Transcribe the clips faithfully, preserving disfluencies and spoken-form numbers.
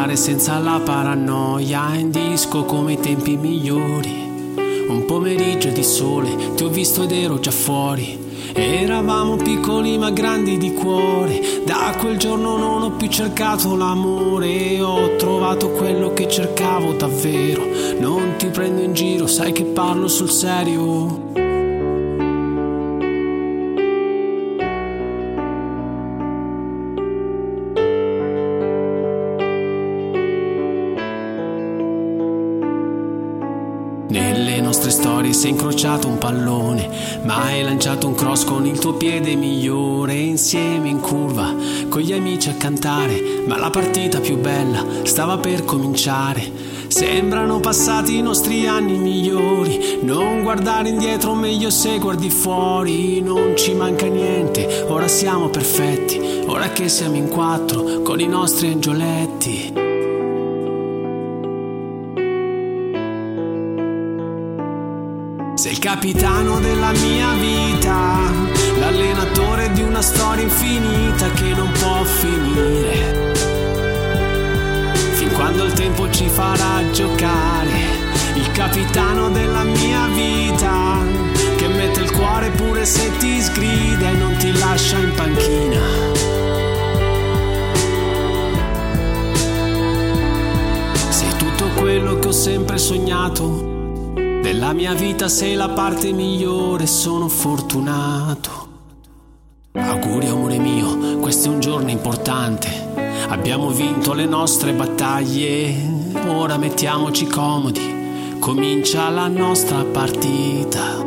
mare senza la paranoia, in disco come i tempi migliori. Un pomeriggio di sole ti ho visto ed ero già fuori. Eravamo piccoli ma grandi di cuore. Da quel giorno non ho più cercato l'amore. Ho trovato quello che cercavo davvero. Non ti prendo in giro, sai che parlo sul serio. Nelle nostre storie sei incrociato un pallone, ma hai lanciato un cross con il tuo piede migliore. Insieme in curva, con gli amici a cantare, ma la partita più bella stava per cominciare. Sembrano passati i nostri anni migliori, non guardare indietro, meglio se guardi fuori. Non ci manca niente, ora siamo perfetti, ora che siamo in quattro con i nostri angioletti. Sei il capitano della mia vita, l'allenatore di una storia infinita che non può finire, fin quando il tempo ci farà giocare. Il capitano della mia vita, che mette il cuore pure se ti sgrida e non ti lascia in panchina. Sei tutto quello che ho sempre sognato. Della mia vita sei la parte migliore, sono fortunato. Auguri amore mio, questo è un giorno importante. Abbiamo vinto le nostre battaglie, ora mettiamoci comodi, comincia la nostra partita.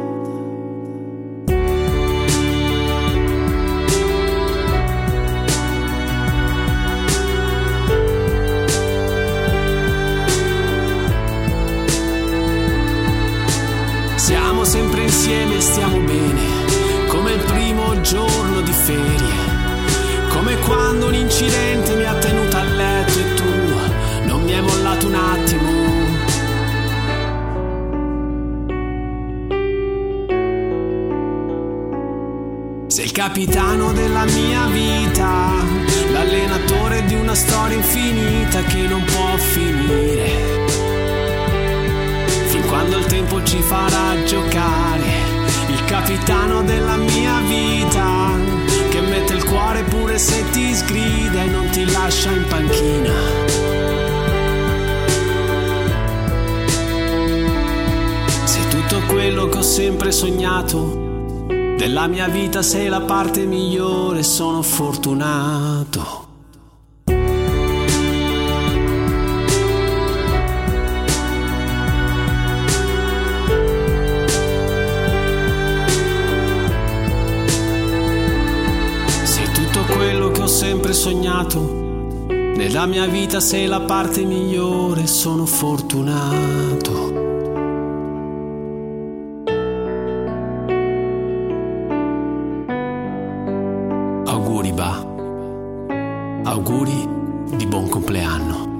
Siamo sempre insieme e stiamo bene, come il primo giorno di ferie, come quando un incidente mi ha tenuto a letto e tu non mi hai mollato un attimo. Sei il capitano della mia vita, l'allenatore di una storia infinita che non può finire, quando il tempo ci farà giocare. Il capitano della mia vita, che mette il cuore pure se ti sgrida e non ti lascia in panchina. Sei tutto quello che ho sempre sognato. Della mia vita sei la parte migliore, sono fortunato. Quello che ho sempre sognato, nella mia vita sei la parte migliore, sono fortunato. Auguri Ba, auguri di buon compleanno.